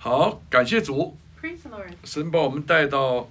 好，感谢主， Praise the Lord. 神把我们带到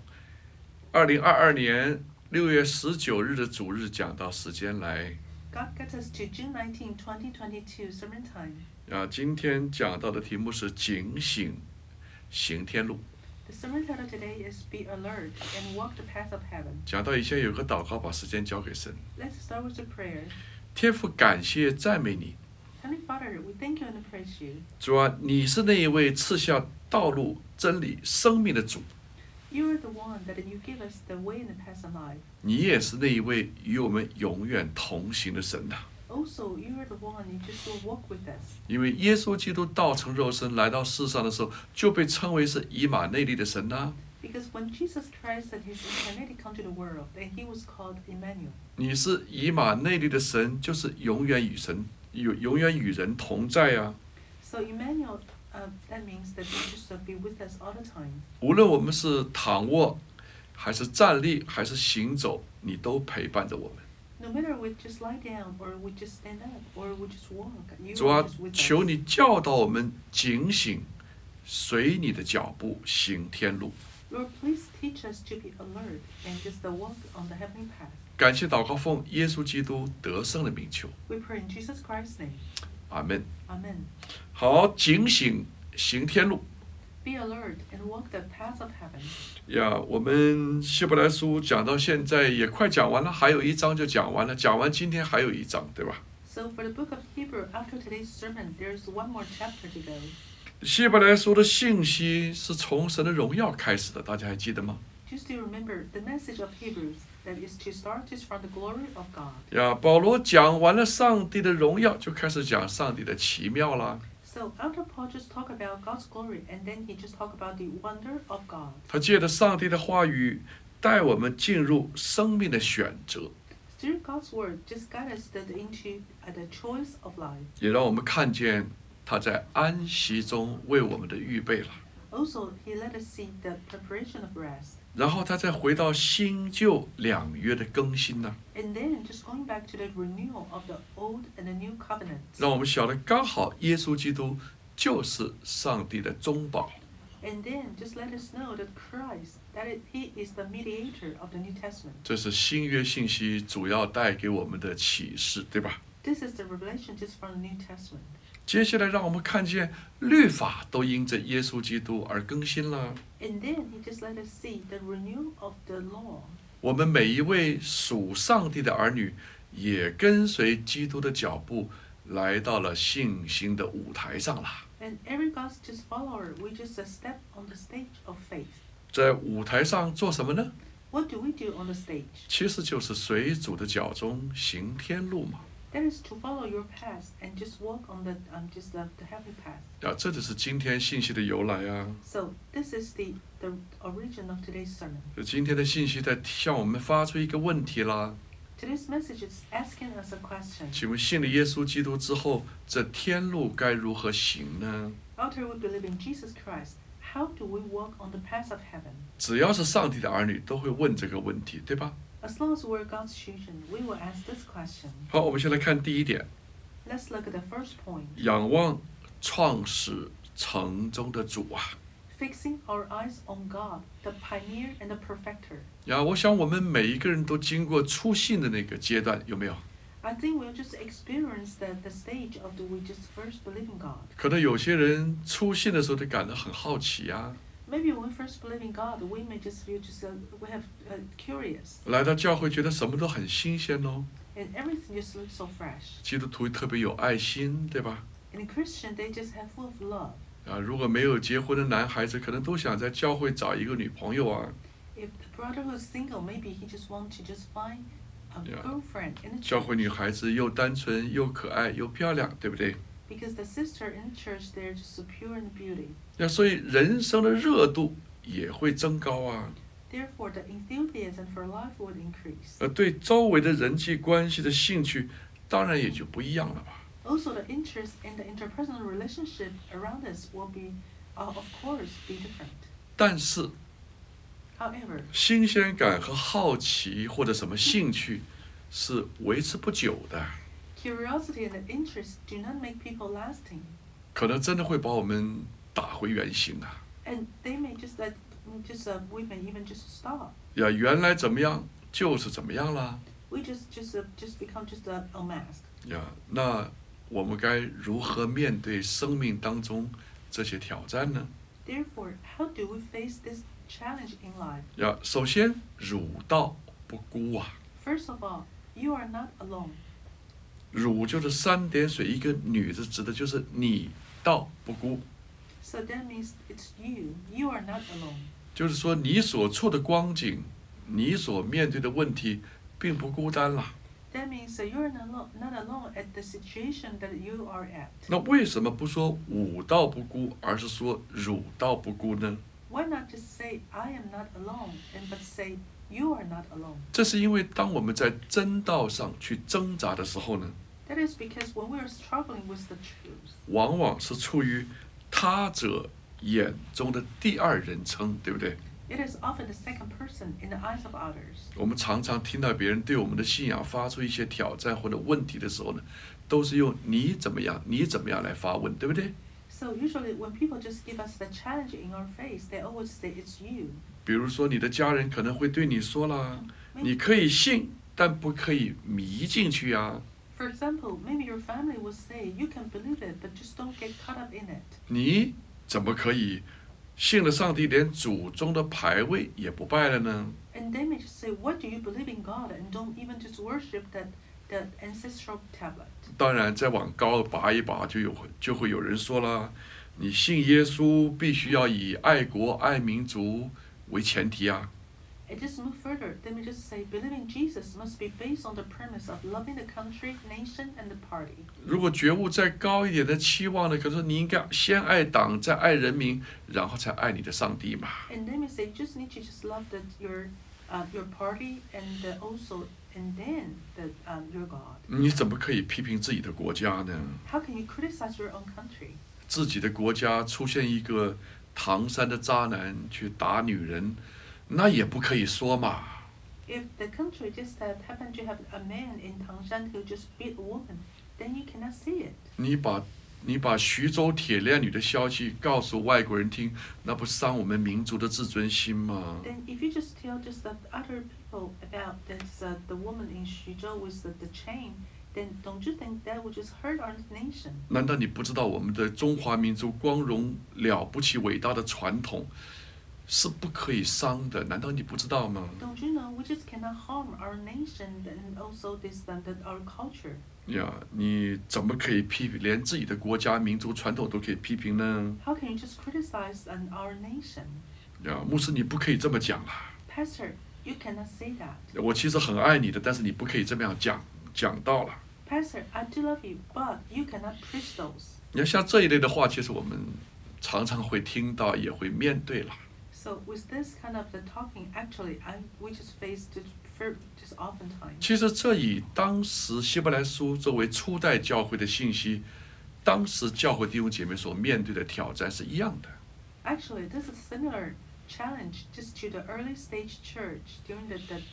2022年6月19日的主日讲道时间来。 God gets us to June 19, 2022 sermon time. 今天讲到的题目是警醒行天路。 The sermon title today is Be Alert and Walk the Path of Heaven. 讲到以前有个祷告，把时间交给神。 Let's start with a prayer. 天父，感谢赞美你， Heavenly Father, we thank you and praise you. 主啊，你是那一位赐下道路、真理、生命的主， You are the one that you give us the way and the path of life. 你也是那一位与我们永远同行的神呐。 Also, you are the one you just will walk with us. 因为耶稣基督道成肉身来到世上的时候，就被称为是以马内利的神呐。 Because when Jesus Christ and his incarnate come to the world, then he was called Emmanuel. 你是以马内利的神，就是永远与人同在啊。 So Emmanuel, that means that you just be with us all the time. 无论我们是躺卧，还是站立，还是行走，你都陪伴着我们。 No matter we just lie down or we just stand up or we just walk, you 主 are 啊 just，with 求 us. 你教导我们警醒，随你的脚步行天路。 Lord, please teach us to be alert and just walk on the heavenly path. 感谢祷告，奉耶稣基督得胜的名求， We pray in Jesus Christ's name. 阿门。 Amen. 好，警醒行天路 Be alert and walk the path of heaven. 呀！我们希伯来书讲到现在也快讲完了，还有一章就讲完了。讲完今天还有一章，对吧？ So for the book of Hebrew, after today's sermon, there's one more chapter to go. 希伯来书的信息是从神的荣耀开始的，大家还记得吗？ Just to remember, the message of Hebrews that is to start is from the glory of God. 呀，保罗讲完了上帝的荣耀，就开始讲上帝的奇妙啦。 So after Paul just talk about God's glory, and then he just talk about the wonder of God. 他借着上帝的话语，带我们进入生命的选择， Through God's word, just guide us into the choice of life. 也让我们看见他在安息中为我们的预备了。 Also, he let us see the preparation of rest. 然后他再回到新旧两约的更新呢， And then just going back to the renewal of the old and the new covenant. 让我们晓得刚好耶稣基督就是上帝的中保。 And then just let us know that Christ, he is the mediator of the New Testament. 这是新约信息主要带给我们的启示，对吧？ This is the revelation just from the New Testament. 接下来让我们看见律法都因着耶稣基督而更新了。 And then he just let us see the renewal of the law. 我们每一位属上帝的儿女，也跟随基督的脚步，来到了信心的舞台上了。 And every God's just follower, we just step on the stage of faith. 在舞台上做什么呢？ What do we do on the stage? 其实就是随主的脚中行天路嘛。 That is to follow your path and just walk on the heavenly path. 这就是今天信息的由来啊。 So this is the origin of today's sermon. 今天的信息在向我们发出一个问题啦。 Today's message is asking us a question. 请问信了耶稣基督之后，这天路该如何行呢？ After we believe in Jesus Christ, how do we walk on the path of heaven? 只要是上帝的儿女，都会问这个问题，对吧？ As long as we're God's children, we will ask this question. 好，我们先来看第一点， Let's look at the first point. 仰望创始成终的主啊。 Fixing our eyes on God, the pioneer and the perfecter. 我想我们每一个人都经过初信的那个阶段，有没有？ I think we'll just experience the stage of we just first believe in God. 可能有些人初信的时候就感到很好奇啊， Maybe when we first believe in God, we may just feel we have curious, 来到教会觉得什么都很新鲜哦。 and everything just looks so fresh. 基督徒特别有爱心，对吧？ And Christian, they just have full of love. 如果没有结婚的男孩子，可能都想在教会找一个女朋友啊。 If the brother who's single, maybe he just want to just find a girlfriend in the 教会 church. 女孩子又单纯又可爱又漂亮，对不对？ Because the sister in the church, they're just so pure in beauty. 所以人生的热度也会增高啊。 Therefore, the enthusiasm for life would increase. 对周围的人际关系的兴趣，当然也就不一样了吧。 Also, the interest in the interpersonal relationship around us will be, of course, be different. 但是 However, 新鲜感和好奇或者什么兴趣是维持不久的， curiosity and interest do not make people lasting. 可能真的会把我们打回原形啊。 And they may we may even just stop. 呀，原来怎么样就是怎么样啦。 We just become just a mask. 呀，那我们该如何面对生命当中这些挑战呢？ Therefore, how do we face this challenge in life? 呀，首先汝道不孤啊。 First of all, you are not alone. 汝就是3点水一个女字，指的就是你道不孤。 So that means it's you. You are not alone. 就是说，你所处的光景，你所面对的问题，并不孤单啦。 That means that you are not alone at the situation that you are at. 那为什么不说吾道不孤，而是说汝道不孤呢？ Why not just say I am not alone, but say you are not alone? 这是因为当我们在真道上去挣扎的时候呢， That is because when we are struggling with the truth, 往往是处于他者眼中的第2人称，对不对？ it is often the second person in the eyes of others. 我们常常听到别人对我们的信仰发出一些挑战或者问题的时候呢，都是用你怎么样，你怎么样来发问，对不对？ So usually when people just give us the challenge in our face, they always say it's you. 比如说，你的家人可能会对你说啦，你可以信，但不可以迷进去啊。 For example, maybe your family will say you can believe it, but just don't get caught up in it. 你怎么可以信了上帝，连祖宗的牌位也不拜了呢？ And they may just say, what do you believe in God, and don't even just worship that ancestral tablet. 当然，再往高拔一拔，就会有人说了，你信耶稣必须要以爱国爱民族为前提啊。 And just move further, they may just say believing Jesus must be based on the premise of loving the country, nation, and the party. 如果觉悟再高一点的期望呢，可是你应该先爱党，再爱人民，然后才爱你的上帝嘛。 And they may say you just need to just love your party and then your God. 你怎么可以批评自己的国家呢？ How can you criticize your own country? 自己的国家出现一个唐山的渣男去打女人，那也不可以说嘛。 If the country just happened to have a man in Tangshan who just beat a woman, then you cannot say it. 你把徐州铁链女的消息告诉外国人听，那不伤我们民族的自尊心吗？ Then if you just tell just the other people about the woman in Xuzhou with the chain, then don't you think that would just hurt our nation? 难道你不知道我们的中华民族光荣了不起伟大的传统是不可以伤的？难道你不知道吗？ Don't you know we just cannot harm our nation and also our culture? 呀，你怎么可以批评连自己的国家民族传统都可以批评呢？ How can you just criticize our nation? 呀，牧师你不可以这么讲啦。 Pastor, you cannot say that. 我其实很爱你的，但是你不可以这么样讲到了。 Pastor, I do love you, but you cannot preach those. 你看像这一类的话，其实我们常常会听到，也会面对了。 So with this kind of the talking, actually, we just face just oftentimes. 其实这与当时希伯来书作为初代教会的信息，当时教会弟兄姐妹所面对的挑战是一样的。 Actually, this is a similar challenge just to the early stage church during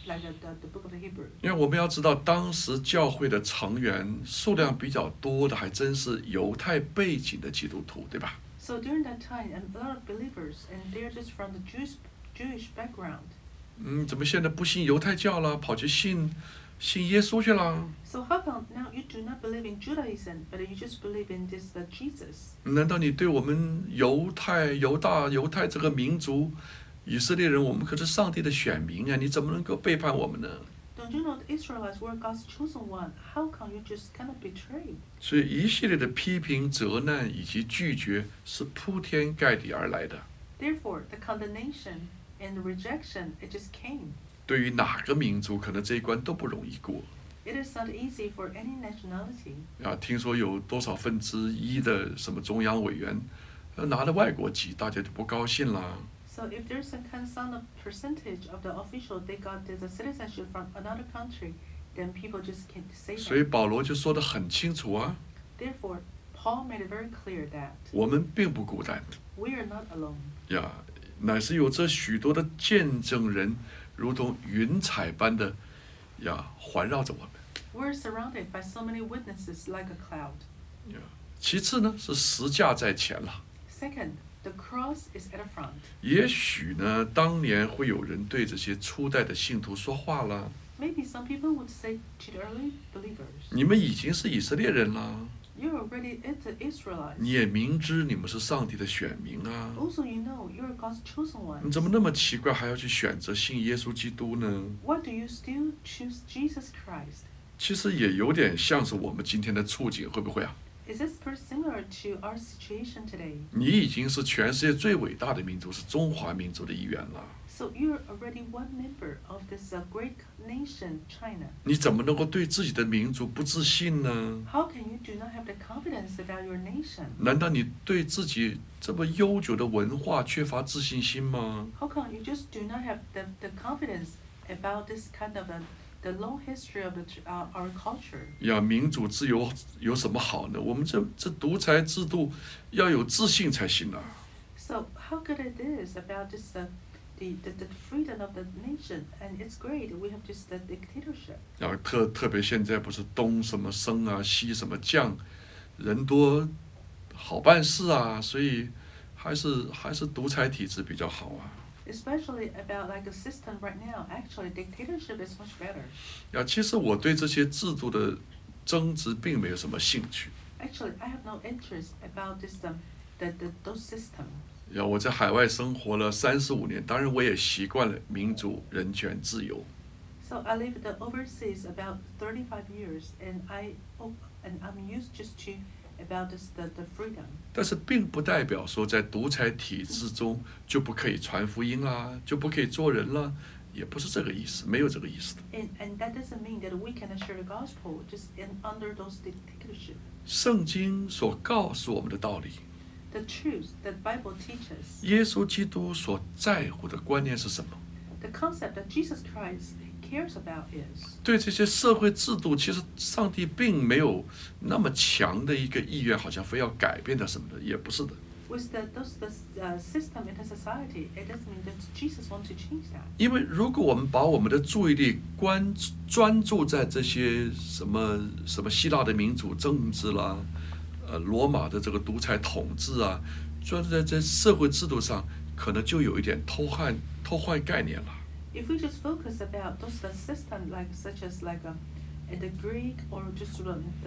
the book of the Hebrew. 因为我们要知道，当时教会的成员数量比较多的，还真是犹太背景的基督徒，对吧？ So during that time, a lot of believers, and they're just from the Jewish background. 怎么现在不信犹太教了，跑去信耶稣去了？ So how come now you do not believe in Judaism, but you just believe in this Jesus? 难道你对我们犹太这个民族，以色列人，我们可是上帝的选民啊！你怎么能够背叛我们呢？ Don't you know the Israelites were God's chosen one? How come you just cannot betray? 所以一系列的批评、责难以及拒绝是铺天盖地而来的。 Therefore, the condemnation and the rejection, it just came. 对于哪个民族，可能这一关都不容易过。 It is not easy for any nationality. 听说有多少1%的什么中央委员，拿了外国籍，大家就不高兴啦。 So if there's a kind of percentage of the official they got the citizenship from another country, then people just can't say 所以 that. 保罗就说得很清楚啊， Therefore, Paul made it very clear that 我们并不孤单 we are not alone. 呀，乃是有这许多的见证人，如同云彩般的环绕着我们。 We're surrounded by so many witnesses like a cloud. 其次呢，是十架在前了。 Second, the cross is at the front. 也许呢，当年会有人对这些初代的信徒说话了： Maybe some people would say to the early believers, 你们已经是以色列人了， you're already the Israelites. 你也明知你们是上帝的选民啊， Also, you know you're God's chosen 你 ones. 怎么那么奇怪，还要去选择信耶稣基督呢？ Why do you still choose Jesus Christ? 其实也有点像是我们今天的处境，会不会啊？ Is this very similar to our situation today? 你已经是全世界最伟大的民族，是中华民族的一员了。 So you're already one member of this great nation, China. 你怎么能够对自己的民族不自信呢？ How can you do not have the confidence about your nation? 难道你对自己这么悠久的文化缺乏自信心吗？ How come you just do not have the confidence about this kind of the long history of our culture? 呀，民主自由有什么好呢？我们这独裁制度要有自信才行啊！ So how good it is about this the freedom of the nation, and it's great. We have just the dictatorship. 然后特别现在不是东什么升啊，西什么降，人多好办事啊，所以还是独裁体制比较好啊。 Especially about like a system right now. Actually, dictatorship is much better. 呀，其实我对这些制度的争执并没有什么兴趣。 Actually, I have no interest about this those systems. 呀，我在海外生活了35年，当然我也习惯了民主、人权、自由。 So I lived overseas about 35 years, and I'm used just to about the freedom. 但是并不代表说在独裁体制中就不可以传福音啦，就不可以做人啦，也不是这个意思，没有这个意思的。 And that doesn't mean that we cannot share the gospel just under those dictatorship. 圣经所告诉我们的道理， The truth that Bible teaches, 耶稣基督所在乎的观念是什么？ the concept that Jesus Christ cares about is, 对这些社会制度，其实上帝并没有那么强的一个意愿，好像非要改变它什么的，也不是的。 with the system in the society, it doesn't mean that Jesus wants to change that. 因为如果我们把我们的注意力专注在这些什么希腊的民主政治啦，罗马的这个独裁统治啊，专注在这社会制度上，可能就有一点偷换概念了。 If we just focus about those the system such as the Greek or just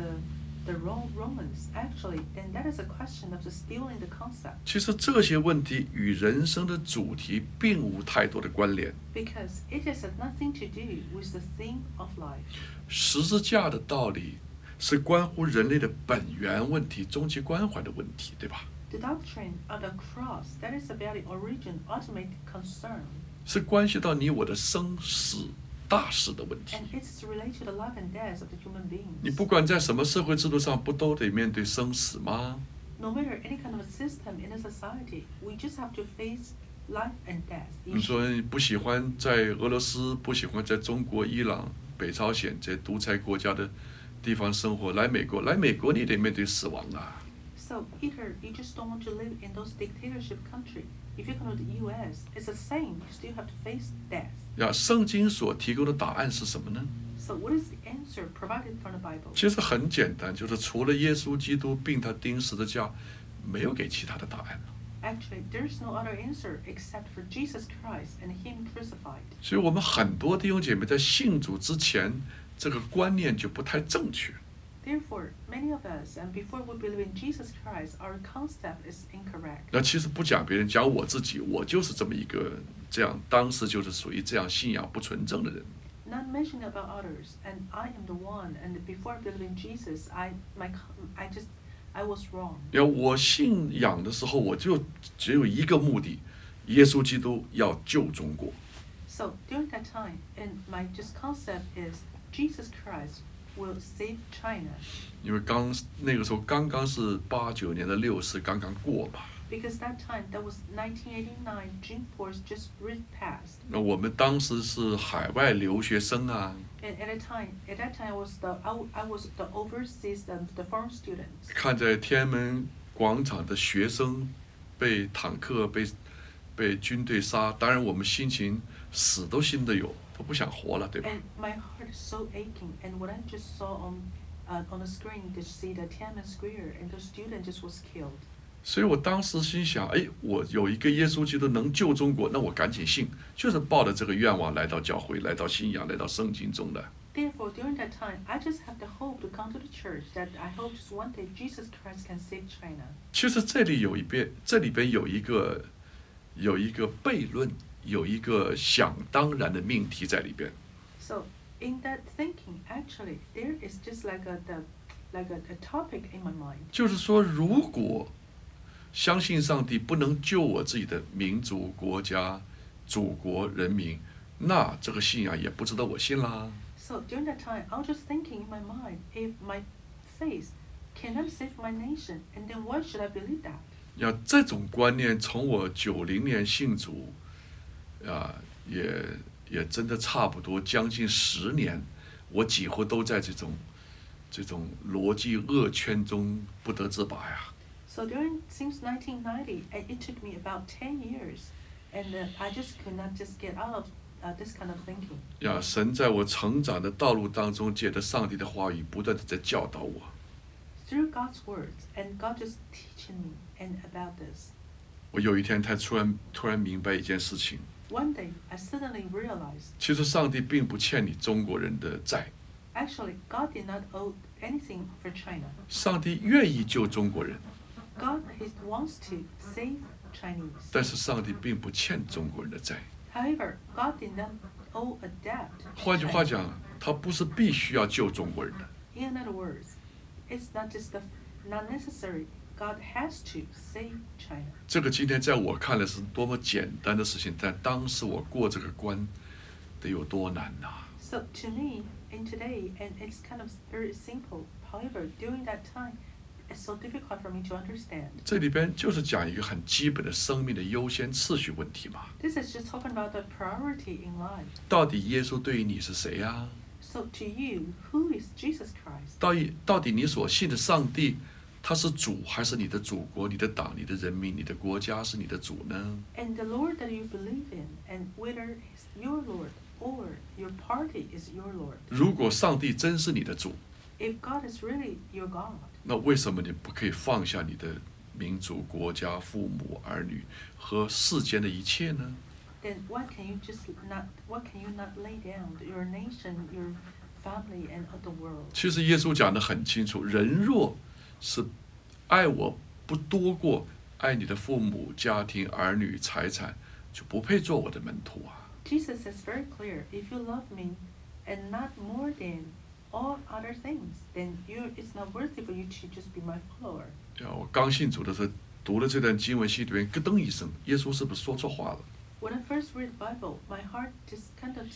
the Romans, actually, then that is a question of just stealing the concept. 其实这些问题与人生的主题并无太多的关联。 Because it has nothing to do with the theme of life. 十字架的道理是关乎人类的本源问题、终极关怀的问题，对吧？ The doctrine of the cross, that is about the origin, ultimate concern. 是关系到你我的生死大事的问题。 And it's related to the life and death of the human 你 beings. 不管在什么社会制度上，不都得面对生死吗？ No matter any kind of system in a society, we just have to face life and death 你 issues. 说你不喜欢在俄罗斯，不喜欢在中国、伊朗、北朝鲜这些独裁国家的地方生活，来美国你得面对死亡啊！ So either you just don't want to live in those dictatorship country. If you come to the U.S., it's the same. You still have to face death. 呀，圣经所提供的答案是什么呢？ So what is the answer provided from the Bible? 其实很简单，就是除了耶稣基督并他钉十字架，没有给其他的答案了。 Actually, there is no other answer except for Jesus Christ and Him crucified. 所以我们很多弟兄姐妹在信主之前，这个观念就不太正确。 Therefore, many of us, and before we believe in Jesus Christ, our concept is incorrect. 那其实不讲别人，讲我自己，我就是这么一个这样，当时就是属于这样信仰不纯正的人。 Not mentioning about others, and I am the one. And before I believe in Jesus, I was wrong. 要我信仰的时候，我就只有一个目的，耶稣基督要救中国。 So during that time, and my just concept is Jesus Christ will save China. 因为那个时候刚刚是89年的6·4刚刚过嘛， Because that time, that was 1989, June 4th just passed. 那我们当时是海外留学生啊， And at that time, I was the overseas the foreign students. 看在天安门广场的学生被坦克被军队杀，当然我们心情死都心得有，都不想活了，对吧？ And my heart is so aching. And what I just saw on the screen to see the Tiananmen Square, and the student just was killed. 所以我当时心想，哎，我有一个耶稣基督能救中国，那我赶紧信，就是抱着这个愿望来到教会，来到信仰，来到圣经中的。 Therefore, during that time, I just have the hope to come to the church that I hope just one day Jesus Christ can save China. 其实这里边有一个悖论，有一个想当然的命题在里边。 So in that thinking, actually, there is just like a topic in my mind. 就是说，如果相信上帝不能救我自己的民族、国家、祖国、人民，那这个信仰也不值得我信啦。 So during that time, I was just thinking in my mind, if my faith cannot save my nation, and then why should I believe that? 呀，这种观念从我90年信主，也真的差不多将近10年，我几乎都在这种逻辑恶圈中不得自拔呀。 So since 1990, it took me about 10 years, and I just could not just get out of this kind of thinking. 呀，神在我成长的道路当中，借着上帝的话语，不断的在教导我。 Through God's words, and God just teaching me and about this. 我有一天才突然明白一件事情。 One day, I suddenly realized. 其实上帝并不欠你中国人的债。 Actually, God did not owe anything for China. 上帝愿意救中国人。 God wants to save Chinese. 但是上帝并不欠中国人的债。 However, God did not owe a debt. 换句话讲，他不是必须要救中国人的。 In other words, it's not necessary. God has to save China. 这个今天在我看来是多么简单的事情，但当时我过这个关得有多难呐 ！So to me, in today, and it's kind of very simple. However, during that time, it's so difficult for me to understand. 这里边就是讲一个很基本的生命的优先次序问题嘛。 This is just talking about the priority in life. 到底耶稣对于你是谁呀 ？So to you, who is Jesus Christ? 到底你所信的上帝，他是主还是你的祖国、你的党、你的人民、你的国家是你的主呢 ？And the Lord that you believe in, and whether He's your Lord or your party is your Lord. 如果上帝真是你的主， If God is really your God, 那为什么你不可以放下你的民族、国家、父母、儿女和世间的一切呢？ Then why can you not lay down your nation, your family, and the world? 其实耶稣讲得很清楚，人若是爱我不多过爱你的父母、家庭、儿女、财产，就不配做我的门徒啊。 Jesus is very clear. If you love me and not more than all other things, then it's not worthy for you to just be my follower. 我刚信主的时候读了这段经文，心里面咯噔一声，耶稣是不是说错话了？ When I first read the Bible, my heart just kind of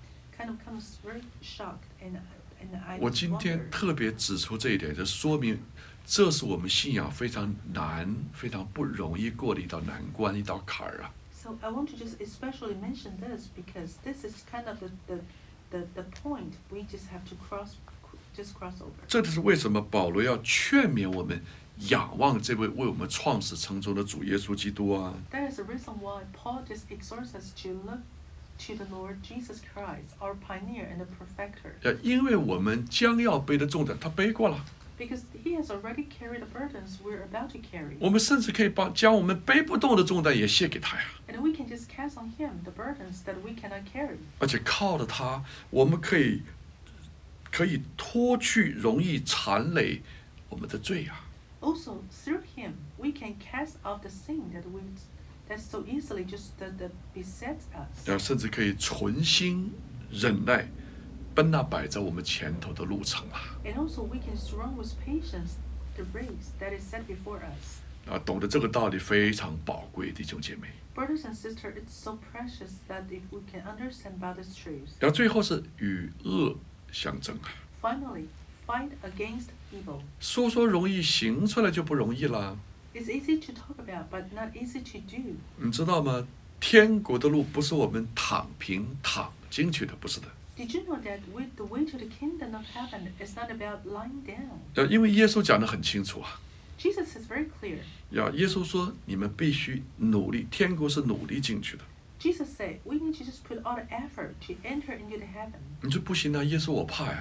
very shocked, and I. 我今天特别指出这一点，就说明这是我们信仰非常难、非常不容易过的一道难关、一道坎儿啊。 So I want to just especially mention this because this is kind of the point we just have to cross over. 这就是为什么保罗要劝勉我们仰望这位为我们创始成终的主耶稣基督啊。 That is the reason why Paul just exhorts us to look to the Lord Jesus Christ, our pioneer and the perfecter. 因为我们将要背的重担，他背过了。 Because he has already carried the burdens we're about to carry. 我们甚至可以将我们背不动的重担也卸给他呀。 And we can just cast on him the burdens that we cannot carry. 而且靠着他，我们可以脱去容易缠累我们的罪啊。 Also, through him, we can cast off the sin that so easily just besets us. 甚至可以存心忍耐，奔那摆在我们前头的路程啊。 And also, we can run with patience the race that is set before us. 懂得这个道理非常宝贵，弟兄姐妹。 Brothers and sisters, it's so precious that if we can understand about this truth. 然后最后是与恶相争啊。 Finally, fight against evil. 说容易，行出来就不容易啦。 It's easy to talk about, but not easy to do. 你知道吗？天国的路不是我们躺进去的，不是的。 Did you know that the way to the kingdom of heaven is not about lying down? 因为耶稣讲得很清楚啊。 Jesus is very clear. 耶稣说，你们必须努力，天国是努力进去的。 Jesus said, we need to just put all the effort to enter into the heaven. 你说不行啊，耶稣我怕呀。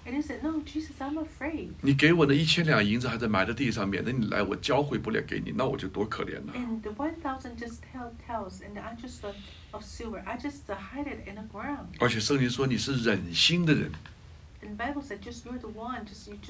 And he said, "No, Jesus, I'm afraid." 你给我的1000两银子还在埋在地上，免得你来我交回不了给你，那我就多可怜呐。 And the 1,000 just tells, and I just of silver, I just hide it in the ground. 而且圣经说你是忍心的人， And the Bible said, just you're the one,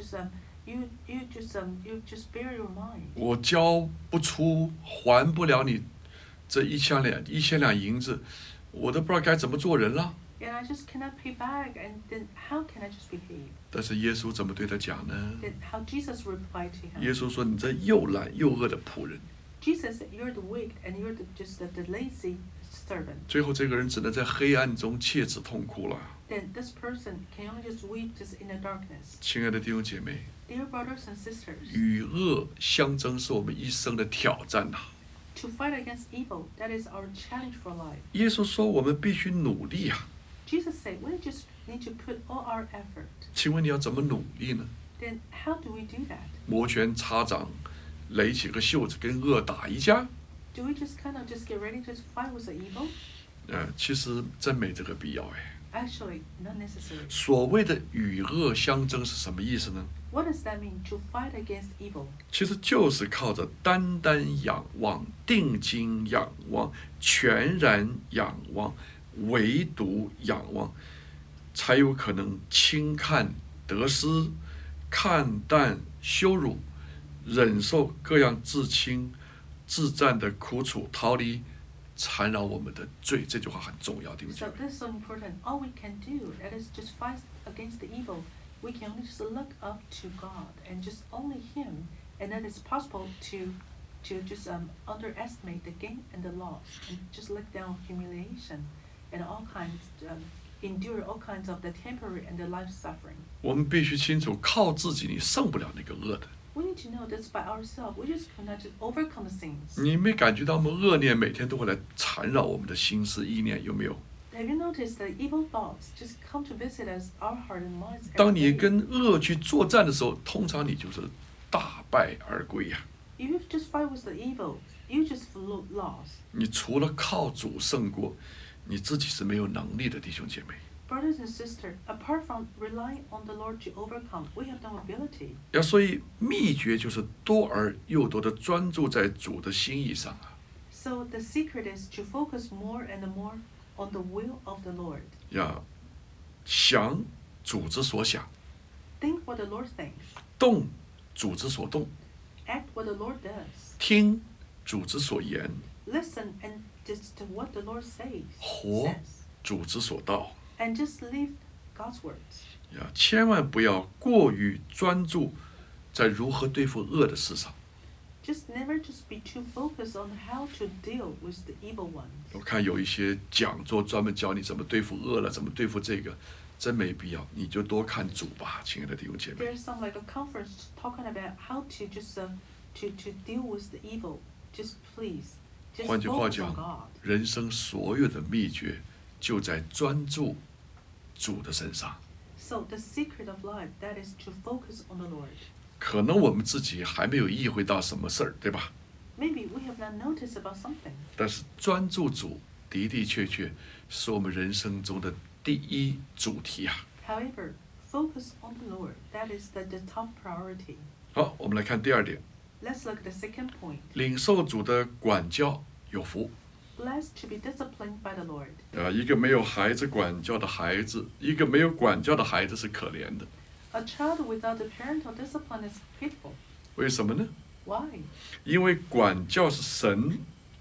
you just bear your mind. 我交不出，还不了你这1000两银子，我都不知道该怎么做人了。 And I just cannot pay back, and then how can I just behave? 但是耶稣怎么对他讲呢？ Then how Jesus replied to 耶 him? 稣说：“你这又懒又饿的仆人。” Jesus said, "You're the weak, and you're just the lazy servant." 最后这个人只能在黑暗中切齿痛哭了。 Then this person can only just weep just in the darkness. 亲爱的弟兄姐妹， Dear brothers and sisters, 与恶相争是我们一生的挑战呐。 to fight against evil, that is our challenge for life. 耶稣说我们必须努力啊。 Jesus said, we just need to put all our effort. 请问你要怎么努力呢？ Then how do we do that? 摩拳擦掌，垒起个袖子跟恶打一架？ Do we just kind of just get ready to fight with the evil? 其实真没这个必要哎。 Actually, not necessary. 所谓的与恶相争是什么意思呢？ What does that mean, to fight against evil? 其实就是靠着单单仰望、定睛仰望、全然仰望、唯独仰望，才有可能轻看得失、看淡羞辱，忍受各样至轻至战的苦楚，逃离缠绕我们的罪。这句话很重要，弟兄姐 So 妹。 this is so important. All we can do, that is just fight against the evil. We can only just look up to God and just only Him, and then it's possible to just underestimate the gain and the loss, and just look down humiliation and all kinds, endure all kinds of the temporary and the life suffering. 我们必须清楚，靠自己你胜不了那个恶的。 We need to know this by ourselves. We just cannot just overcome the sins. 你没感觉到我们恶念每天都会来缠绕我们的心思意念，有没有？ Have you noticed that evil thoughts just come to visit us, our heart and minds 当 every 你 day? 跟恶去作战的时候，通常你就是大败而归呀、 If you just fight with the evil, you just lost. 你除了靠主胜过，你自己是没有能力的，弟兄姐妹。 Brothers and sisters, apart from relying on the Lord to overcome, we have no ability. 所以秘诀就是多而又多的专注在主的心意上啊。 So the secret is to focus more and more on the will of the Lord. 想主之所想， Think what the Lord thinks. 动主之所动， Act what the Lord does. 听主之所言， Listen and just to what the Lord says. 活主之所道。 And just live God's words. 千万不要过于专注在如何对付恶的事上。 Just never just be too focused on how to deal with the evil ones. 我看有一些讲座专门教你怎么对付恶了，怎么对付这个，真没必要，你就多看主吧，亲爱的弟兄姐妹。 There's some like a conference talking about how to just to deal with the evil. Just please, just 换句话 focus on 讲， God. 人生所有的秘诀就在专注主的身上。 So the secret of life, that is to focus on the Lord. 可能我们自己还没有意会到什么事儿，对吧？ Maybe we have not noticed about something. 但是专注主的的确确是我们人生中的第一主题啊。 However, focus on the Lord, that is the top priority. 好，我们来看第二点， Let's look at the second point. 领受主的管教有福。 Blessed to be disciplined by the Lord. 一个没有孩子管教的孩子，一个没有管教的孩子是可怜的。 A child without the parental discipline is pitiful. 为什么呢？ Why? 因为管教是神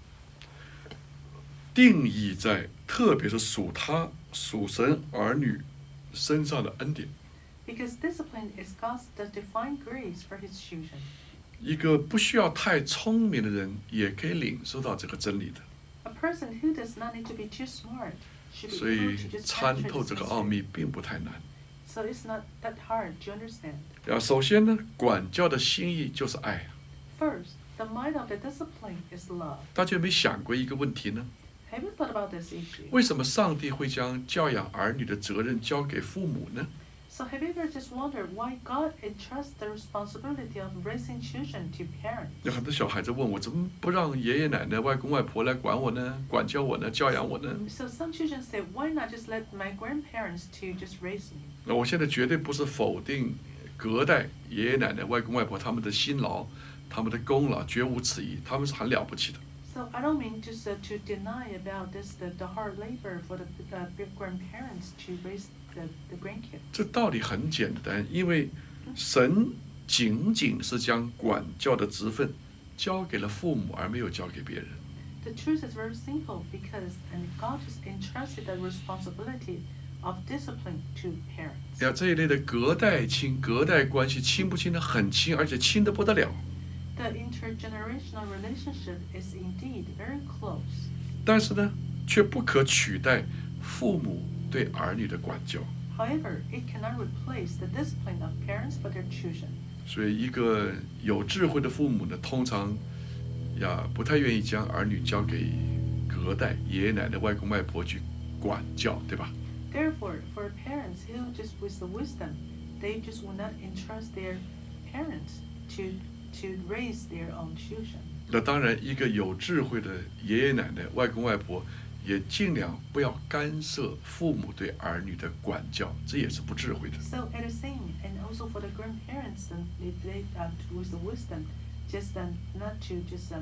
定义在，特别是属神儿女身上的恩典。 Because discipline is God's divine grace for His children. 一个不需要太聪明的人，也可以领受到这个真理的。 A person who does not need to be too smart should be 所 able 以 to just 参 capture 透 this 这个奥 mystery. 秘并不太难。 So it's not that hard to understand. 首先呢，管教的心意就是爱。 First, the mind of the discipline is love. 大家有没有想过一个问题呢？ Have you thought about this issue? 为什么上帝会将教养儿女的责任交给父母呢？ So have you ever just wondered why God entrusts the responsibility of raising children to parents? 有很多小孩子问我，怎么不让爷爷奶奶、外公外婆来管我呢？管教我呢？教养我呢？ So some children say, why not just let my grandparents to just raise me? 那我现在绝对不是否定隔代爷爷奶奶、外公外婆他们的辛劳、他们的功劳，绝无此意，他们是很了不起的。 So I don't mean just to deny about this the hard labor for the grandparents to raise the grandkids. 这道理很简单，因为神仅仅是将管教的职分交给了父母，而没有交给别人。 The truth is very simple because God has entrusted the responsibility of discipline to parents. 这一类的隔代亲、隔代关系亲不亲的很亲，而且亲得不得了。 The intergenerational relationship is indeed very close. 但是呢，却不可取代父母对儿女的管教。 However, it cannot replace the discipline of parents for their children. 所以，一个有智慧的父母呢，通常不太愿意将儿女交给隔代爷爷奶奶、外公外婆去管教，对吧？ Therefore, for parents who just with the wisdom, they just will not entrust their parents to raise their own children. 那当然，一个有智慧的爷爷奶奶、外公外婆也尽量不要干涉父母对儿女的管教，这也是不智慧的。 So at the same, and also for the grandparents, if they with the wisdom, just not to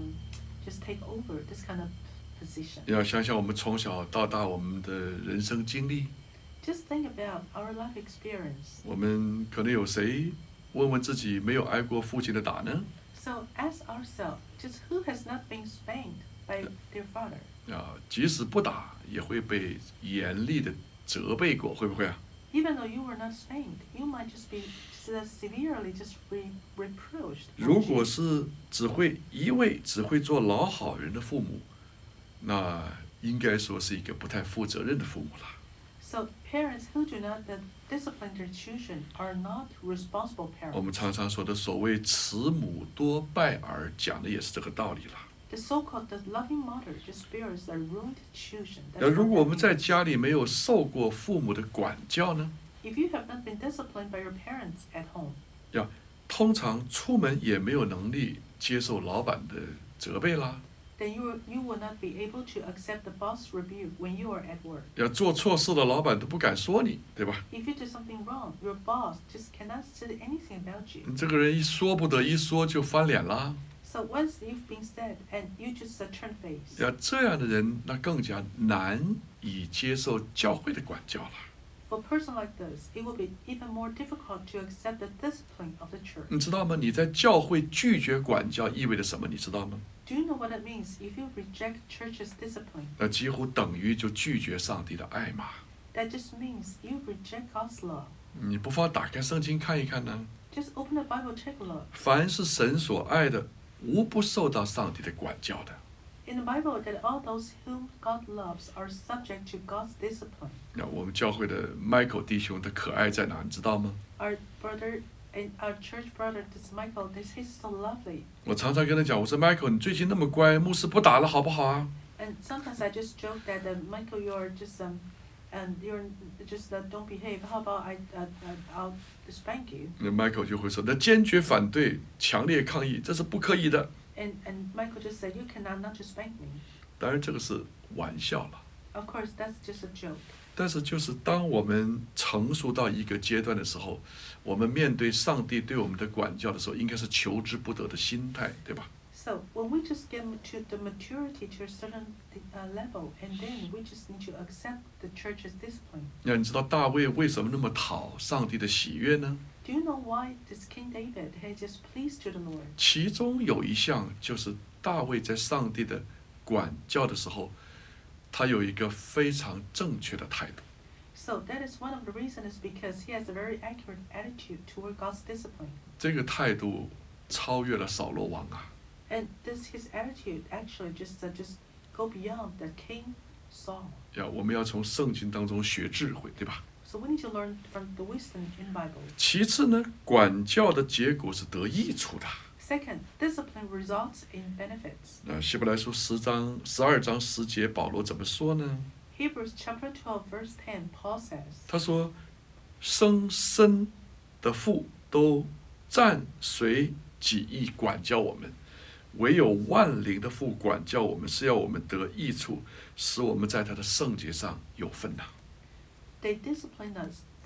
just take over this kind of position. 要想想我们从小到大我们的人生经历， Just think about our life experience. 我们可能有谁问问自己没有挨过父亲的打呢？ So ask ourselves, just who has not been spanked by their father? 即使不打，也会被严厉的责备过，会不会啊？ Even though you were not spanked, you might just be severely just reproached. 如果是只会做老好人的父母，那应该说是一个不太负责任的父母了。 So parents who do not discipline their children are not responsible 我们 parents. 常常说的所谓慈母多败儿，讲的也是这个道理了。 The so-called the loving mother just bears a ruined children. 如果我们在家里没有受过父母的管教呢？ If you have not been disciplined by your parents at home, 通常出门也没有能力接受老板的责备啦。 then you will not be able to accept the boss rebuke when you are at work. 做错事的老板都不敢说你，对吧？ If you do something wrong, your boss just cannot say anything about you. 这个人一说不得，一说就翻脸啦。 So once you've been said and you just turn face. 这样的人那更加难以接受教会的管教了。 For a person like this, it will be even more difficult to accept the discipline of the church. 你知道吗？你在教会拒绝管教意味着什么？你知道吗？ Do you know what it means if you reject church's discipline? 几乎等于就拒绝上帝的爱嘛。 That just means you reject God's love. 你不妨打开圣经看一看呢。 Just open the Bible, take a look. 凡是神所爱的，无不受到上帝的管教的。 In the Bible, that all those whom God loves are subject to God's discipline. 我们教会的 Michael 弟兄的可爱在哪？你知道吗？ Our brother and our church brother, this Michael, he's so lovely. 我常常跟他讲，我说 Michael， 你最近那么乖，牧师不打了好不好啊？ And sometimes I just joke that Michael, you're just and you're just don't behave. How about I'll spank you? 那 Michael 就会说，那坚决反对，强烈抗议，这是不可以的。 And Michael just said, you cannot not just spank me. 当然这个是玩笑了。 Of course, that's just a joke. 但是就是当我们成熟到一个阶段的时候，我们面对上帝对我们的管教的时候，应该是求之不得的心态，对吧？ So when we just get to the maturity to a certain level, and then we just need to accept the church's discipline. 那你知道大卫为什么那么讨上帝的喜悦呢？ Do you know why this King David has just pleased to the Lord? 其中有一项就是大卫在上帝的管教的时候，他有一个非常正确的态度。 So that is one of the reasons is because he has a very accurate attitude toward God's discipline. 这个态度超越了扫罗王啊！ And his attitude actually just go beyond the King Saul. 我们要从圣经当中学智慧，对吧？ So we need to learn from the wisdom in the Bible. 其次呢，管教的结果是得益处的。 Second, discipline results in benefits. 希伯来书12章10节，保罗怎么说呢？ Hebrews chapter 12 verse 10, Paul says, 他说：“生身的父都暂随己意管教我们，唯有万灵的父管教我们，是要我们得益处，使我们在他的圣洁上有分呐。” They discipline us,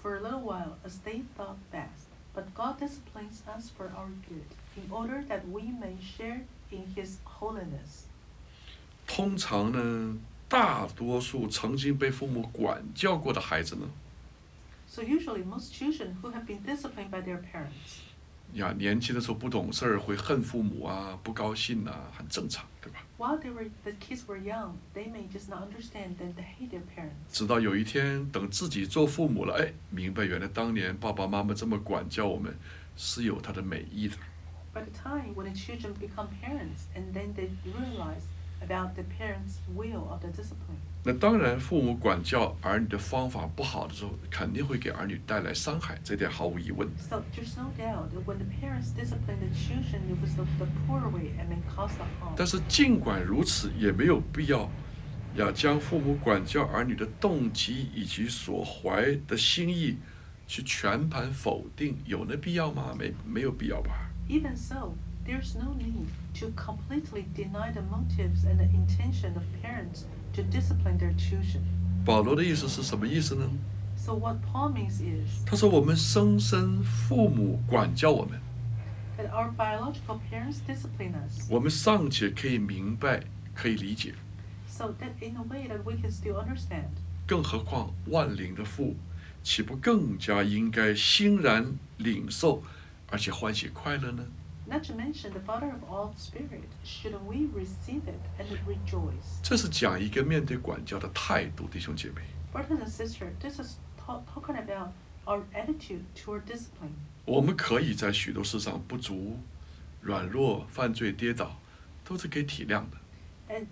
for a little while as they thought best, but God disciplines us for our good, in order that we may share in His holiness. 通常呢，大多数曾经被父母管教过的孩子呢， So usually most children who have been disciplined by their parents, 呀，年轻的时候不懂事儿，会恨父母啊，不高兴啊，很正常，对吧？ while the kids were young, they may just not understand that they hate their parents. 直到有一天，等自己做父母了，哎，明白原来当年爸爸妈妈这么管教我们，是有他的美意的。 By the time when the children become parents, and then they realize about the parents' will of the discipline. 那当然，父母管教儿女的方法不好的时候，肯定会给儿女带来伤害，这点毫无疑问。 So there's no doubt that when the parents discipline the children, it was the poor way and may cause the harm. 但是尽管如此，也没有必要要将父母管教儿女的动机以及所怀的心意去全盘否定，有那必要吗？没有必要吧。 Even so, there's no need to completely deny the motives and the intention of parents to discipline their children. 保罗的意思是什么意思呢？ So what Paul means is 他说我们生父母管教我们， that our biological parents discipline us, 我们尚且可以明白，可以理解， so that in a way that we can still understand. 更何况万灵的父，岂不更加应该欣然领受，而且欢喜快乐呢？ Not to mention the Father of all Spirit, shouldn't we receive it and rejoice? 这是讲一个面对管教的态度，弟兄姐妹。 Brothers and sisters, this is talking about our attitude toward discipline. 我们可以在许多事上不足、软弱、犯罪、跌倒，都是可以体谅的。 And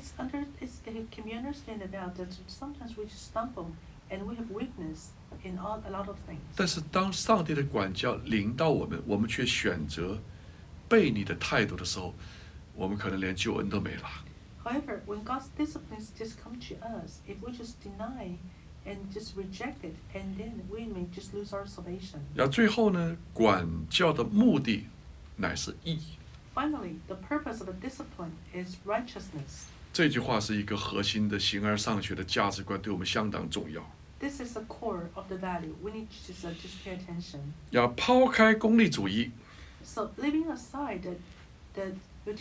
it can be understood about that sometimes we just stumble and we have weakness in a lot of things. 但是当上帝的管教临到我们，我们却选择背逆的态度的时候，我们可能连救恩都没了。 However, when God's disciplines just come to us, if we just deny and just reject it, and then we may just lose our salvation. 然后最后呢，管教的目的乃是义。 Finally, the purpose of a discipline is righteousness. 这句话是一个核心的形而上学的价值观，对我们相当重要。 This is the core of the value. We need to just pay attention. 要抛开功利主义， So leaving aside the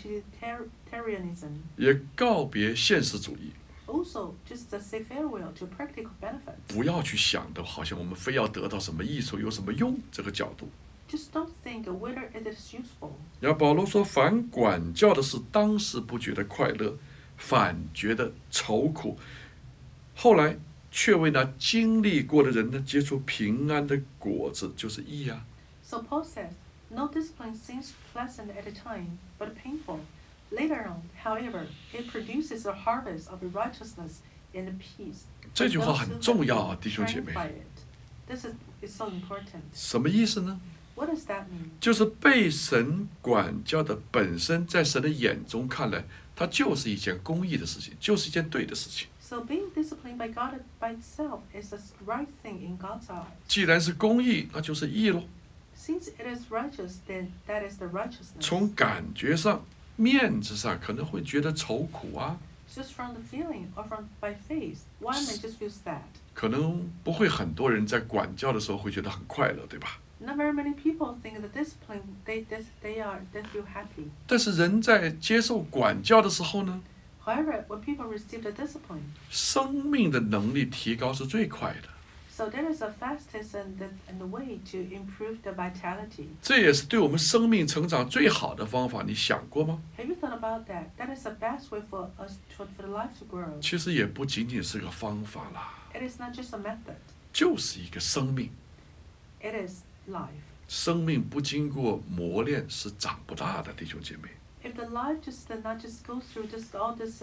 utilitarianism, 也告别现实主义， also just say farewell to practical benefits. 不要去想的好像我们非要得到什么益处，有什么用这个角度。 Just don't think whether it is useful. 然后保罗说，凡管教的事，当时不觉得快乐，反觉得愁苦，后来却为那经历过的人呢，结出平安的果子，就是义啊。 So Paul says, no discipline seems pleasant at the time, but painful. Later on, however, it produces a harvest of righteousness and peace. 这句话很重要啊，弟兄姐妹。 This is so important. 什么意思呢？ What does that mean? 就是被神管教的本身，在神的眼中看来，它就是一件公义的事情，就是一件对的事情。 So being disciplined by God by itself is the right thing in God's eyes. 既然是公义，那就是义咯。 Since it is righteous, then that is the righteousness. 从感觉上、面子上，可能会觉得愁苦啊， Just from the feeling or by faith, one may just feel sad. 可能不会很多人在管教的时候会觉得很快乐，对吧？ Not very many people think the discipline they feel happy. 但是人在接受管教的时候呢， However, when people receive the discipline, 生命的能力提高是最快的。 so that is the fastest and the way to improve the vitality. 这也是对我们生命成长最好的方法，你想过吗？ Have you thought about that? That is the best way for us for the life to grow. 其实也不仅仅是个方法啦， It is not just a method. 就是一个生命。 It is life. 生命不经过磨练是长不大的，弟兄姐妹。 If the life just did not just go through just all this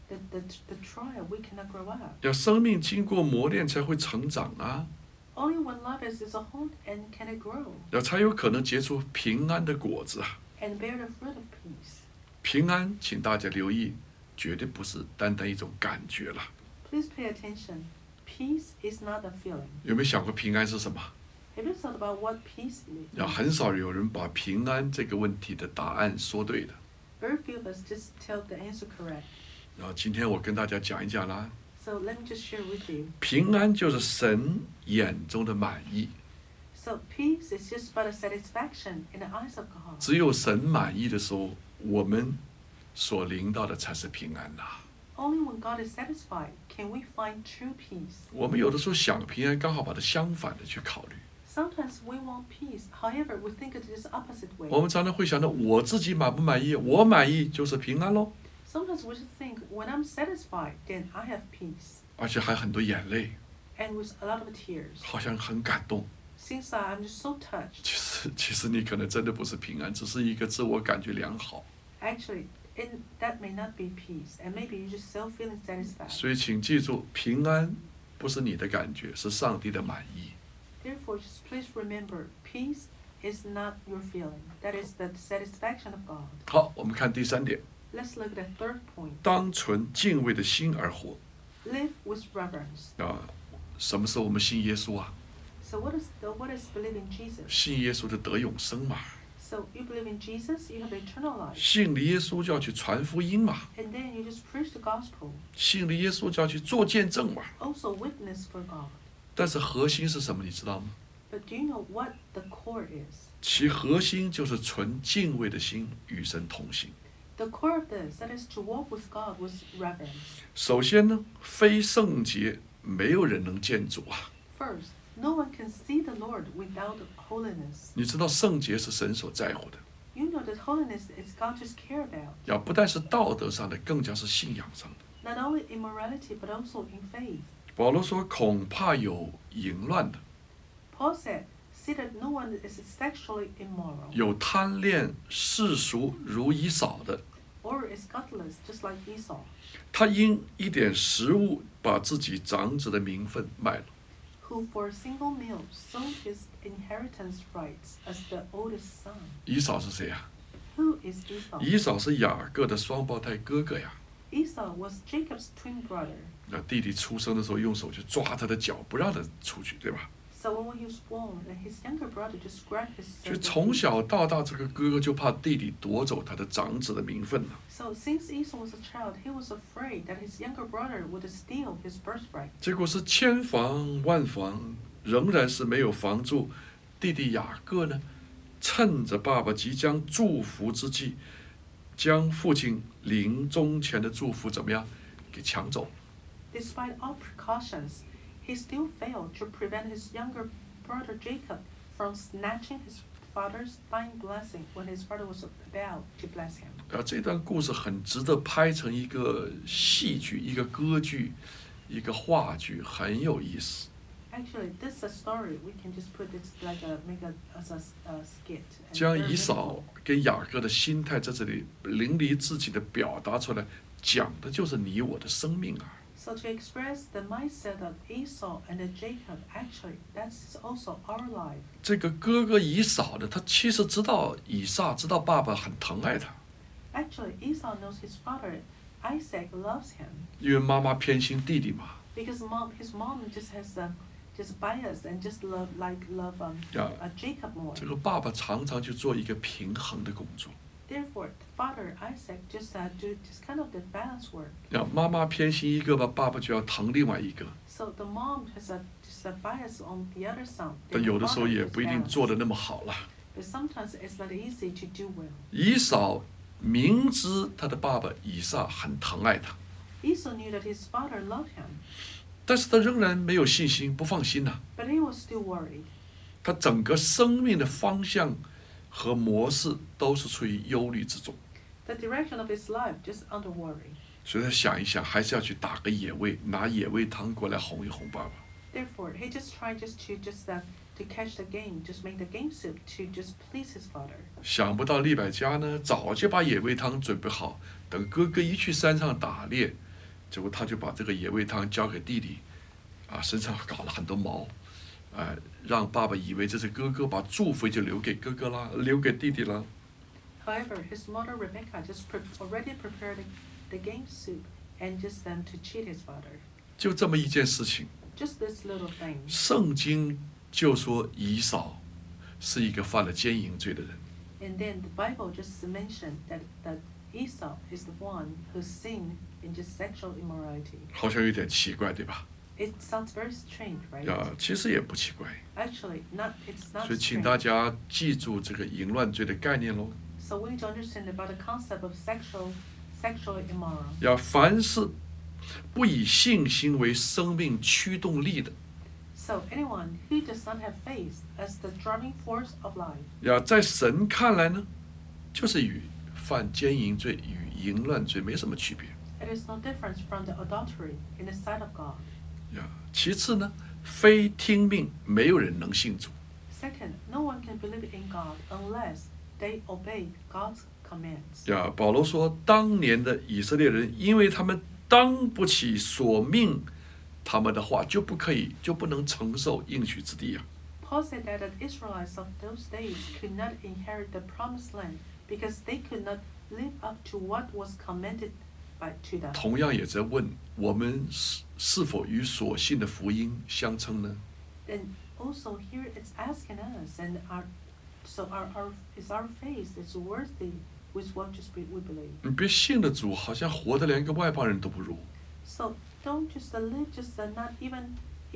the trial, we cannot grow up. 要生命经过磨练才会成长啊， Only when life is a honed and can it grow 要才有可能结出平安的果子啊。 and bear the fruit of peace. 平安，请大家留意，绝对不是单单一种感觉了。 Please pay attention. Peace is not a feeling. 有没有想过平安是什么？ Have you thought about what peace is? 要很少有人把平安这个问题的答案说对的。 Very few of us just tell the answer correct. 然后今天我跟大家讲一讲啦， So let me just share with you. 平安就是神眼中的满意， So peace is just but a satisfaction in the eyes of God. 只有神满意的时候，我们所领到的才是平安呐、 Only when God is satisfied can we find true peace. 我们有的时候想平安，刚好把它相反的去考虑。 Sometimes we want peace. However, we think it is the opposite 我 way. 们常常会想到我自己满不满意，我满意就是平安喽， Sometimes we just think when I'm satisfied, then I have peace. 而且还很多眼泪， And with a lot of tears. 好像很感动。 Since I'm just so touched. 其实你可能真的不是平安，只是一个自我感觉良好。 Actually, that may not be peace. And maybe you're just so feeling satisfied. 所以请记住，平安不是你的感觉，是上帝的满意。 Therefore, just please remember, peace is not your feeling. That is the satisfaction of God. 好，我们看第3点， Let's look at the third point. 当存敬畏的心而活 Live with reverence. 啊。什么时候我们信耶稣啊？ So what is believing Jesus? 信耶稣就得永生嘛。 So you believe in Jesus, you have eternal life. 信了耶稣就要去传福音嘛， And then you just preach the gospel. 信了耶稣就要去做见证嘛。 Also witness for God. 但是核心是什么？你知道吗？ But do you know what the core is? 其核心就是存敬畏的心与神同行。 The core of this, that is to walk with God with reverence. 首先呢，非圣洁没有人能见主啊。 First, no one can see the Lord without holiness. 你知道圣洁是神所在乎的， You know that holiness is God just care about. 要不但是道德上的，更加是信仰上的。 Not only immorality, but also in faith. 保罗说，恐怕有淫乱的， Paul said, see that no one is sexually immoral. 有贪恋世俗如以扫的， Or is godless, just like Esau. 他因一点食物把自己长子的名分卖了。 Who for a single meal sold his inheritance rights as the oldest son. 以扫是谁呀、 Who is Esau? 以扫是雅各的双胞胎哥哥呀。 Esau was Jacob's twin brother. 那弟弟出生的时候，用手去抓他的脚，不让他出去，对吧？ So when he was born, his younger brother just grabbed his 所以 son. 从小到大，这个哥哥就怕弟弟夺走他的长子的名分了。 So since Esau was a child, he was afraid that his younger brother would steal his birthright. 结果是千防万防，仍然是没有防住弟弟雅各呢，趁着爸爸即将祝福之际，将父亲临终前的祝福怎么样给抢走？ Despite all precautions, he still failed to prevent his younger brother Jacob from snatching his father's dying blessing when his father was about to bless him. 这段故事很值得拍成一个戏剧、一个歌剧、一个话剧，很有意思。 Actually, this is a story. We can just put it like make it as a skit. And 将 very 以扫 memorable. 跟雅各的心态在这里淋漓尽致的表达出来，讲的就是你我的生命啊。 So to express the mindset of Esau and Jacob, actually, that's also our life. 这个哥哥以扫呢，他其实知道以撒知道爸爸很疼爱他， Actually, Esau knows his father, Isaac, loves him 因为妈妈偏心弟弟嘛。 because his mom just has just bias and just love Yeah. Jacob more. 这个爸爸常常去做一个平衡的工作。 Therefore, father Isaac just do just kind of the balance work. 妈妈偏心一个吧，爸爸就要疼另外一个。 So the mom has just a bias on the other son. 但 then 有 the 的时候 father 也 just 不一定 balance. 做得那么好了。 But sometimes it's not easy to do well. 以扫明知他的爸爸以撒很疼爱他， Esau knew that his father loved him, 但是他仍然没有信心，不放心呐、 but he was still worried. 他整个生命的方向和模式都是处于忧虑之中， The direction of his life just under worry. 所以他想一想，还是要去打个野味，拿野味汤过来哄一哄爸爸。 Therefore, he just tried to catch the game, just make the game soup to just please his father. 想不到利百加呢，早就把野味汤准备好，等哥哥一去山上打猎，结果他就把这个野味汤交给弟弟，身上搞了很多毛，让爸爸以为这是哥哥，把祝福就留给哥哥啦，留给弟弟啦。 However, his mother Rebecca just already prepared the game soup and just then to cheat his father. 就这么一件事情， Just this little thing. 圣经就说以扫是一个犯了奸淫罪的人。 And then the Bible just mentioned that Esau is the one who sinned in just sexual immorality. 好像有点奇怪，对吧？ It sounds very strange, right? 其实也不奇怪。 Actually, it's not 所以请大 strange. 家记住这个淫乱罪的概念喽。 So we need to understand about the concept of sexually immoral. 凡是不以性行为生命驱动力的， So anyone who does not have faith as the driving force of life, 在神看来呢，就是与犯奸淫罪与淫乱罪没什么区别。 it is no difference from the adultery in the sight of God. 其次呢，非听命，没有人能信主。 Second, no one can believe in God unless they obey God's commands. 保罗说，当年的以色列人，因为他们当不起所命他们的话，就不能承受应许之地。 Paul said that the Israelites of those days could not inherit the promised land because they could not live up to what was commanded to them. 同样也在问我们是否与所信的福音相称呢？ And also here it's asking us, and is our faith is worthy with what we believe? 你别信了主，好像活得连个外邦人都不如。 So don't just live not even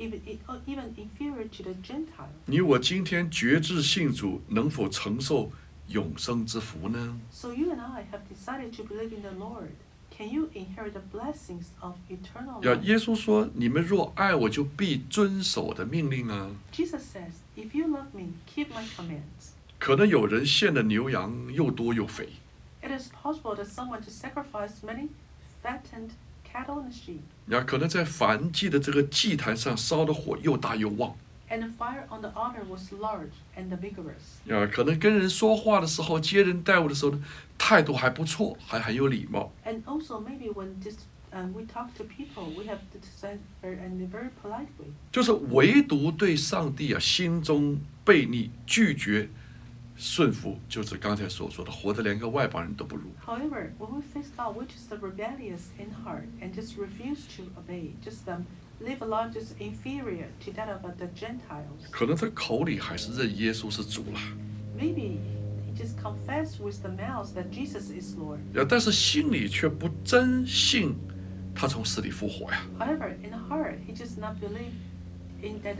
inferior to the Gentile. 你我今天决志信主，能否承受永生之福呢？ So you and I have decided to believe in the Lord. Can you inherit the blessings of eternal life? 耶稣说：“你们若爱我，就必遵守我的命令啊。” Jesus says, "If you love me, keep my commands." 可能有人献的牛羊又多又肥， It is possible that someone to sacrifice many fattened cattle and sheep, 可能在燔祭的这个祭坛上烧的火又大又旺， and the fire on the altar was large and vigorous. 可能跟人说话的时候、接人待物的时候呢，态度还不错，还很有礼貌。 And also maybe when we talk to people, we have to say in a very polite way. 就是唯独对上帝心中悖逆、拒绝顺服，就是刚才所说的，活得连个外邦人都不如。 However, when we face God, which is the rebellious in heart and just refuse to obey, just live a life just inferior to that of the Gentiles. 可能他口里还是认耶稣是主了， Maybe he just confessed with the mouth that Jesus is Lord. 但是心里却不真信他从死里复活呀。 However, in the heart, he just not believe in that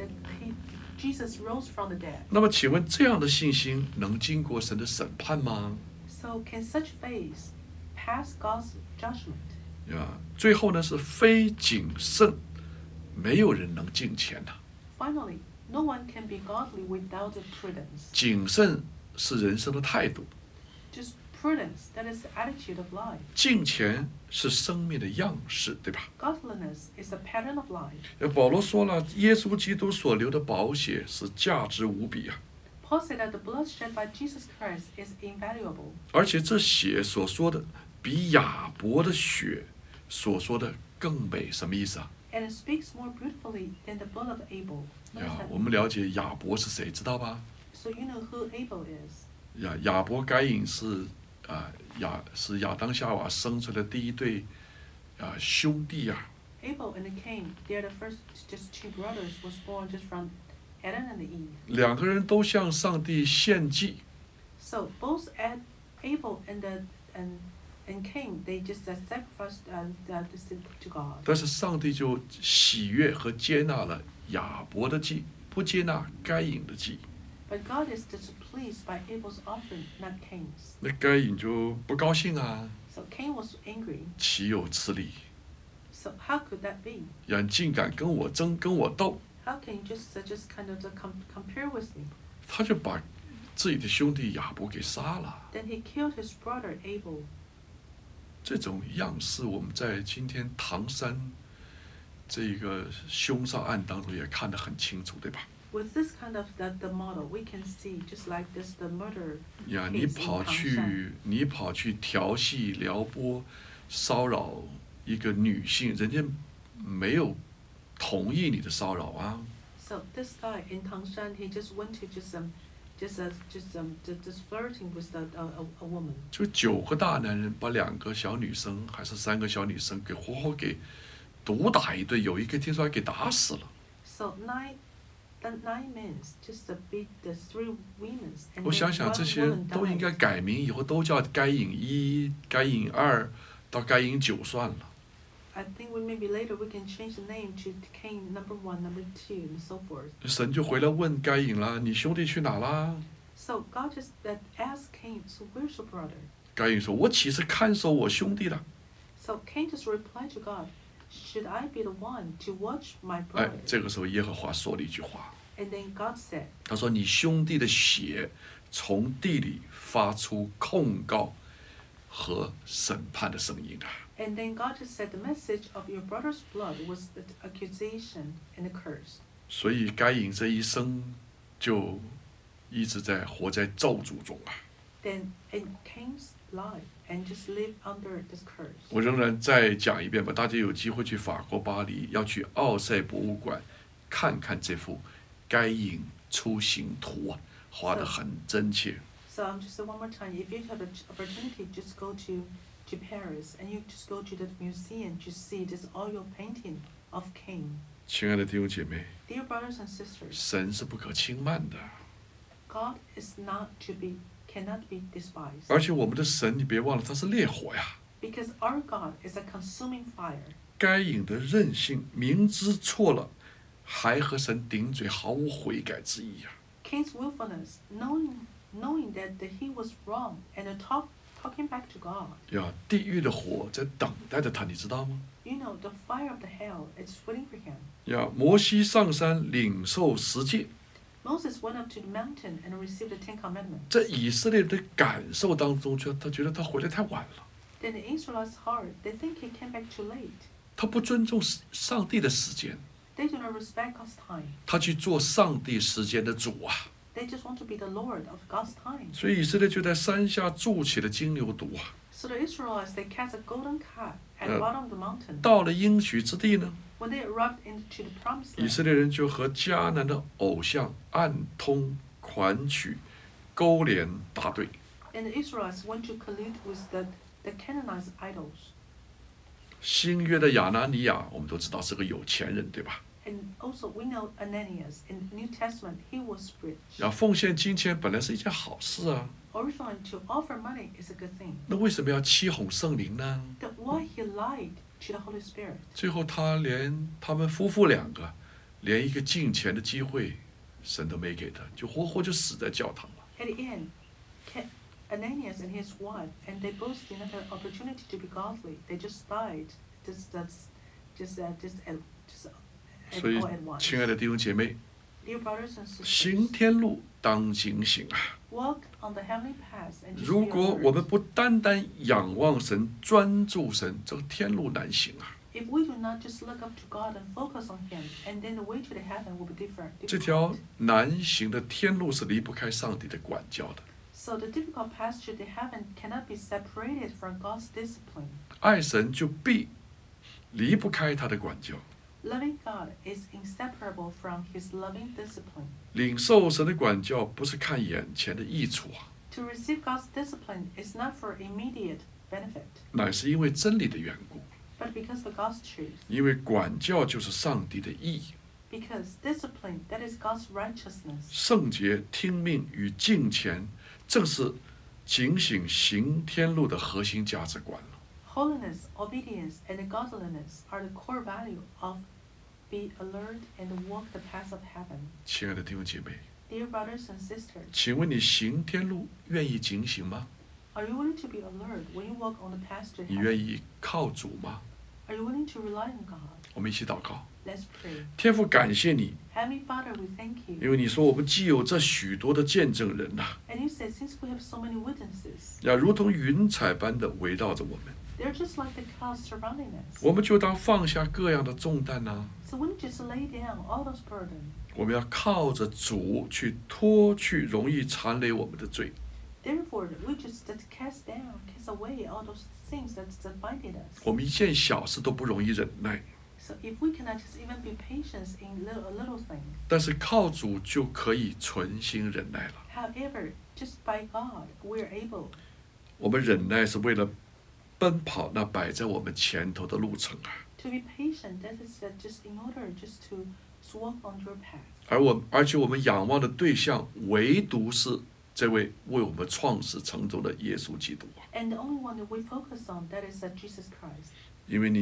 Jesus rose from the dead. 那么，请问这样的信心能经过神的审判吗？ So can such faith pass God's judgment? 最后呢是非谨慎，没有人能敬虔的。 Finally, no one can be godly without the prudence. 谨慎是人生的态度， Just prudence, that is the attitude of life. 敬虔是生命的样式，对吧？ Godliness is the pattern of life. 保罗说了，耶稣基督所流的宝血是价值无比啊， Paul said that the blood shed by Jesus Christ is invaluable. 而且这血所说的比亚伯的血所说的更美，什么意思啊？ And it speaks more beautifully than the blood of Abel. What does that 我们 mean? 了解亚伯是谁，知道吧？ So you know who Abel is. 亚伯该隐是亚当夏娃生出来的第一对兄弟啊。 Abel and Cain, they are the first just two brothers was born just from Adam and Eve. 两个人都向上帝献祭， So both Abel and Cain, they just sacrificed to God. 但是上帝就喜悦和接纳了亚伯的祭，不接纳该隐的祭。 But God is displeased by Abel's offering, not Cain's. 那该隐就不高兴啊， So Cain was angry. 岂有此理！ So how could that be? 竟敢跟我争，跟我斗， How can you just kind of compare with me? 他就把自己的兄弟亚伯给杀了。 Then he killed his brother Abel. 这种样式，我们在今天唐山这个凶杀案当中也看得很清楚，对吧？ With this kind of the model, we can see just like this the murder. 你跑去调戏、撩拨、骚扰一个女性，人家没有同意你的骚扰啊。 So this guy in Tangshan, he just went to just flirting with a woman. 就9个大男人把2个小女生还是3个小女生活活给毒打一顿，有一个听说还给打死了。 So 9 the 9 men just beat the 3 women, and 我 then 想想 one 这些人 woman 都应该 died. 改名，以后都叫该隐1、该隐2到该隐9算了。 I think maybe later we can change the name to Cain number 1, number 2, and so forth. 神就回来问该隐啦：“你兄弟去哪啦 So God just asked Cain, so where's your brother?？” 该隐说：“我岂是看守我兄弟的？” So Cain just replied to God, should I be the one to watch my 哎 brother?， 这个时候耶和华说了一句话， And then God said, 他说：“你兄弟的血从地里发出控告和审判的声音啊！” and then God just said the message of your brother's blood was the accusation and the curse. 所以该隐这一生就一直在活在咒诅中啊！ Then in Cain's life and just live under this curse. 我仍然再讲一遍吧，大家有机会去法国巴黎，要去奥赛博物馆看看这幅该隐出行图啊，画得很真切。 So just one more time, if you have an opportunity, just go to Paris and you just go to the museum to see this oil painting of Cain. 亲爱的弟兄姐妹， Dear brothers and sisters, 神是不可轻慢的， God is not cannot be despised. 而且我们的神，你别忘了，他是烈火呀。 Because our God is a consuming fire. 该隐的任性，明知错了，还和神顶嘴，毫无悔改之意呀。 Cain's willfulness, knowing that he was wrong and talking back to God. 呀，地狱的火在等待着他，你知道吗？ You know, the fire of the hell is waiting for him. 呀，摩西上山领受十诫， Moses went up to the mountain and received the 10 Commandments. 在以色列人的感受当中，他觉得他回来太晚了， Then the Israelites' heart, they think he came back too late. 他不尊重上帝的时间， They do not respect God's time. 他去做上帝时间的主啊。 They just want to be the Lord of God's time. 所以以色列就在山下筑起了金牛犊啊。 So the Israelites, they cast a golden calf at the bottom of the mountain. 到了应许之地呢， When they arrived into the promised 以 land, 色列人就和迦南的偶像暗通款曲，勾连搭对。 and the Israelites went to collude with the Canaanite idols. 新约的亚拿尼亚，我们都知道是个有钱人，对吧？ And also we know Ananias in the New Testament, he was rich. 要奉献金钱本来是一件好事啊， Originally, to offer money is a good thing. 那为什么要欺哄圣灵呢？ Then why he lied to the Holy Spirit? 最后他们夫妇2个，连一个敬钱的机会，神都没给他，就活活就死在教堂了。 At the end, Ananias and his wife, and they both did not have an opportunity to be godly. They just died. Just 所以 all at once. 亲爱的弟兄姐妹， Dear brothers and sisters, 行天路当警醒啊！ walk on the heavenly path and just 如 be 果 alert. 我们不单单仰望神、专注神，这个天路难行啊！ If we do not just look up to God and focus on Him, and then the way to the heaven will be different. 这条难行的天路是离不开上帝的管教的。 So the difficult path to the heaven cannot be separated from God's discipline. 爱神就必离不开他的管教， Loving God is inseparable from His loving discipline. 领受神的管教不是看眼前的益处啊， To receive God's discipline is not for immediate benefit, 乃是因为真理的缘故。 but because of God's truth. 因为管教就是上帝的义， Because discipline, that is God's righteousness. 圣洁、听命与敬虔，正是警醒行天路的核心价值观了。 Holiness, obedience, and godliness are the core value of be alert and walk the path of heaven. 亲爱的弟兄姐妹， Dear brothers and sisters, 请问你行天路愿意警醒吗？ are you willing to be alert when you walk on the path to 你愿 heaven? 意靠主吗？ Are you willing to rely on God? 我们一起祷告。 Let's pray. 天父，感谢你， Heavenly Father, we thank you. 因为你说我们既有这许多的见证人呐、 And you said, since we have so many witnesses, 要如同云彩般的围绕着我们， they're just like the clouds surrounding us. 我们就当放下各样的重担呐、 So we just lay down all those burdens. 我们要靠着主去脱去容易缠累我们的罪。 Therefore, we just cast away all those things that binded us. 我们一件小事都不容易忍耐， So if we cannot just even be patient in a little thing, 但是靠主就可以存心忍耐了。 however, just by God, we're able. 我们忍耐是为了奔跑那摆在我们前头的路程啊！ To be patient, that is just in order just to Just walk on your path. 而且我们仰望的对象唯独是这位为我们创始成终的耶稣基督。 And the only one that we focus on, that is Jesus Christ. 因为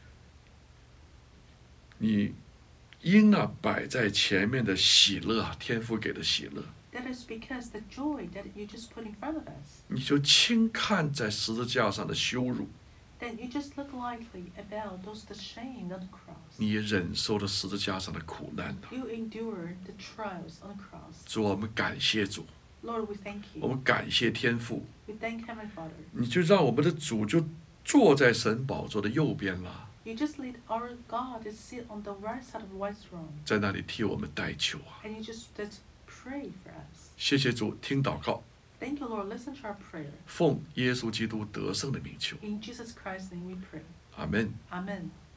你因那摆在前面的喜乐啊，天父给的喜乐， That is because the joy that you just put in front of us. 你就轻看在十字架上的羞辱， Then you just look lightly about the shame on the cross. 你也忍受了十字架上的苦难啊。 You endure the trials on the cross. 主，我们感谢主， Lord, we thank 我 you. 们感谢天父， We thank Heavenly Father. 你就让我们的主就坐在神宝座的右边了， You just lead our God to sit on the right side of the white throne. 在那里替我们代求啊。 And you just pray for us. 谢谢主，听祷告， Thank you, Lord. Listen to our prayer. 奉耶稣基督得胜的名求， In Jesus Christ's name we pray. 阿门。 Amen.